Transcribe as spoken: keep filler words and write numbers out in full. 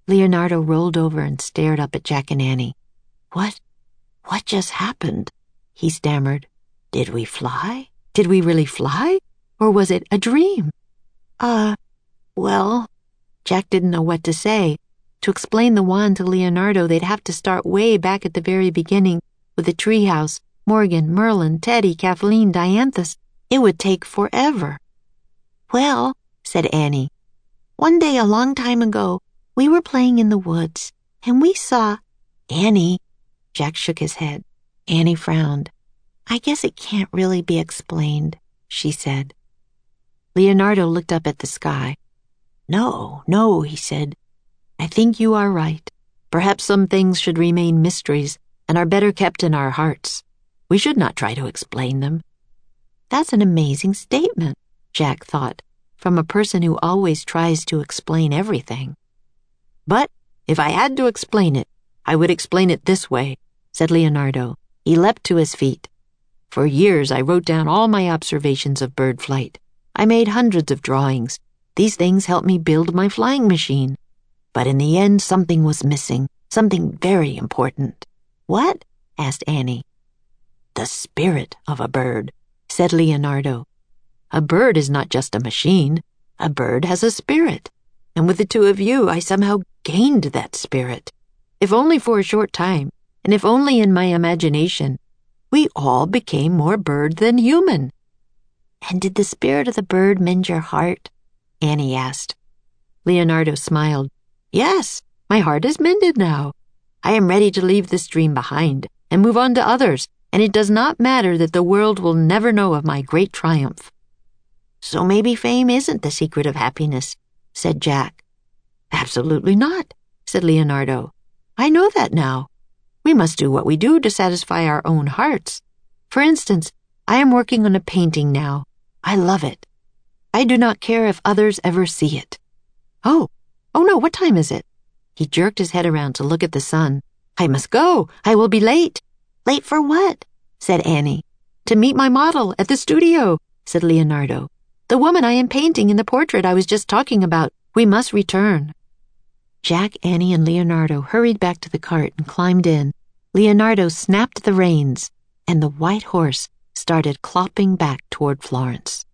Leonardo rolled over and stared up at Jack and Annie. What? What just happened? He stammered. Did we fly? Did we really fly? Or was it a dream? Uh, well, Jack didn't know what to say. To explain the wand to Leonardo, they'd have to start way back at the very beginning with the treehouse, Morgan, Merlin, Teddy, Kathleen, Dianthus. It would take forever. Well, said Annie, one day a long time ago, we were playing in the woods, and we saw... Annie, Jack shook his head. Annie frowned. I guess it can't really be explained, she said. Leonardo looked up at the sky. No, no, he said. I think you are right. Perhaps some things should remain mysteries and are better kept in our hearts. We should not try to explain them. That's an amazing statement, Jack thought, from a person who always tries to explain everything. But if I had to explain it, I would explain it this way, said Leonardo. He leapt to his feet. For years I wrote down all my observations of bird flight. I made hundreds of drawings. These things helped me build my flying machine. But in the end, something was missing, something very important. What? Asked Annie. The spirit of a bird, said Leonardo. A bird is not just a machine. A bird has a spirit. And with the two of you, I somehow gained that spirit. If only for a short time, and if only in my imagination, we all became more bird than human. And did the spirit of the bird mend your heart? Annie asked. Leonardo smiled. Yes, my heart is mended now. I am ready to leave this dream behind and move on to others, and it does not matter that the world will never know of my great triumph. So maybe fame isn't the secret of happiness, said Jack. Absolutely not, said Leonardo. I know that now. We must do what we do to satisfy our own hearts. For instance, I am working on a painting now. I love it. I do not care if others ever see it. Oh, oh no, what time is it? He jerked his head around to look at the sun. I must go. I will be late. Late for what? Said Annie. To meet my model at the studio, said Leonardo. The woman I am painting in the portrait I was just talking about. We must return. Jack, Annie, and Leonardo hurried back to the cart and climbed in. Leonardo snapped the reins, and the white horse started clopping back toward Florence.